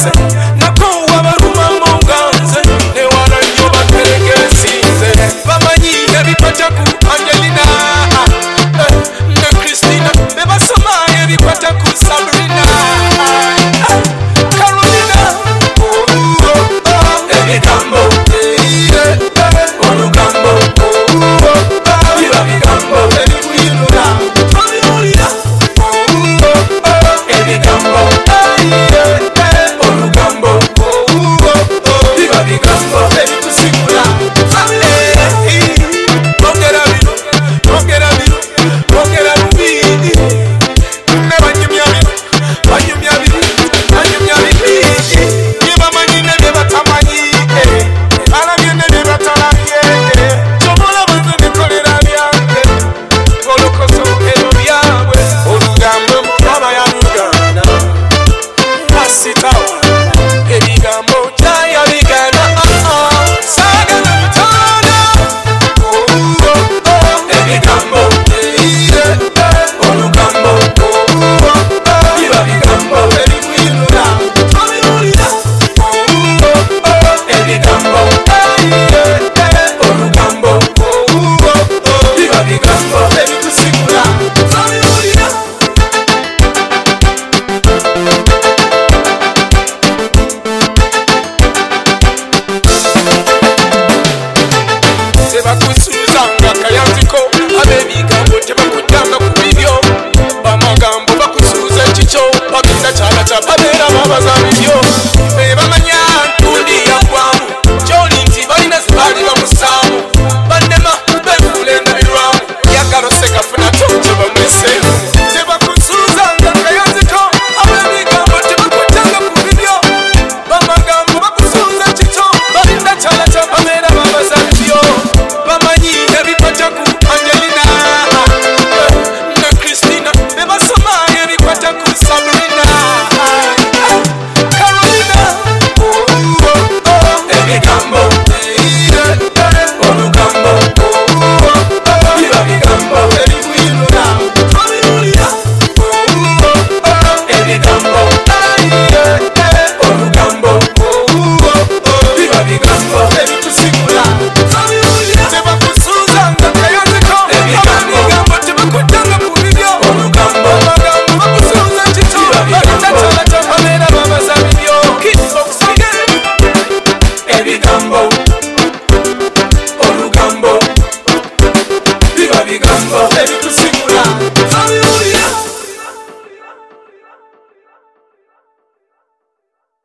yanze nakuwa baruma munganze newala nyo bateregesinze bamanyi ebikwata ku Angelina ne Christina bebasoma ebikwata ku Sabrina Carolina ebigambo olugambo biba bigambo ebikuyinula ebigambo olugambo biba bigambo ebitusigula bongera bibiri nebanyumya bibiri byebamanyi nebyebatamanyi alabye nebyebatalabye kyobola banze bikolera byange olokoso ebyo byabwe olugambo mukama yalugana asitawa ebigambo kyayabigana saagala bitana ebigambo olugambo biba bigambo ebikuyinula ebigambo olugambo biba bigambo ebitusigula tebakusuzanga kayanziko abebigambo tebakudanga ku bibyo bamagambo bakusuuza ekikyo bagenda kyalata babeera babaza bibyo bebamanya ntundi yagwamu kyoli nti balina zebaali bamusaamu bannema befuula endabirwamu yagalo segafuna tonje bamweseemu tebakusuzanga kayanziko abebigambo tebakudanga ku bibyo bamagambo bakusuuza ekikyo bagenda kyalata babeera babaza bibyo bamanyi ebikwata ku Angelina ne Christina bebasoma ebikwata ku Sabrina Carolina ebigambo olugambo biba bigambo ebikuyinula ebigambo olugambo biba bigambo ebitusigula tebakusuzanga kayanziko ebigambo tebakudanga ku bibyo olugambo amagambo bakusuuza ekikyo bagenda kyalata babeera babaza bibyo ebigambo